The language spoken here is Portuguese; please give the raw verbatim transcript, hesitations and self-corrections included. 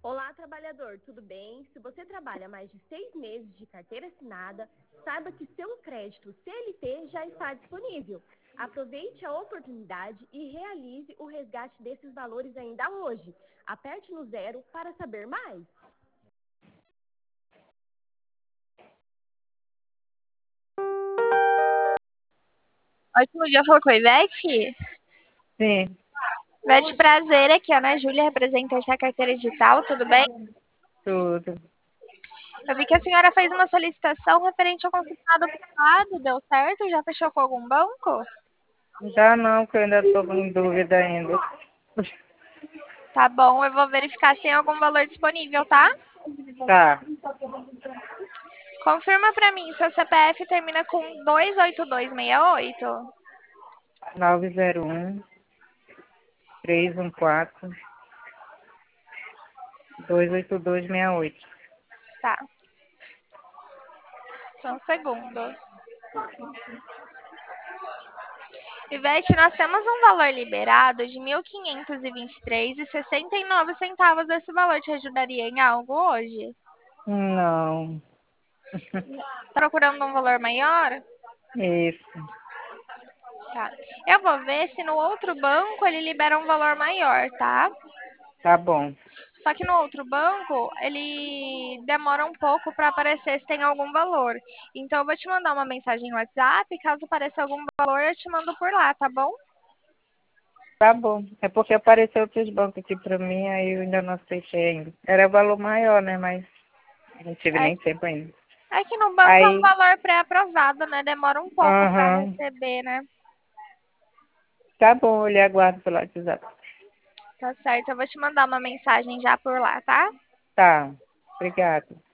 Olá, trabalhador, tudo bem? Se você trabalha mais de seis meses de carteira assinada, saiba que seu crédito C L T já está disponível. Aproveite a oportunidade e realize o resgate desses valores ainda hoje. Aperte no zero para saber mais. Ótimo dia, falou com a Ivete? Sim, Ivete, prazer, aqui a Ana Júlia, representante da carteira digital, tudo bem? tudo. Eu vi que a senhora fez uma solicitação referente ao consignado privado, deu certo? Já fechou com algum banco? Já não, que eu ainda estou em dúvida ainda. Tá bom, eu vou verificar se tem algum valor disponível, tá? Tá, Confirma pra mim, seu C P F termina com dois oito dois seis oito? nove zero um, três um quatro, dois oito dois seis oito. Tá, só um segundo. Ivete, nós temos um valor liberado de mil quinhentos e vinte e três e sessenta e nove centavos. Esse valor te ajudaria em algo hoje? Não, Tá procurando um valor maior? isso, Tá. Eu vou ver se no outro banco ele libera um valor maior, tá? tá bom. Só que no outro banco ele demora um pouco para aparecer se tem algum valor. Então eu vou te mandar uma mensagem no WhatsApp, caso apareça algum valor, eu te mando por lá, tá bom? Tá bom. É porque apareceu outros bancos aqui pra mim, aí eu ainda não aceitei ainda. Era valor maior, né? Mas não tive É, nem tempo ainda. é que no banco é um Aí, valor pré-aprovado, né? Demora um pouco para aham, receber, né? tá bom, eu lhe aguardo pelo WhatsApp. Tá certo, eu vou te mandar uma mensagem já por lá, tá? Tá, obrigada.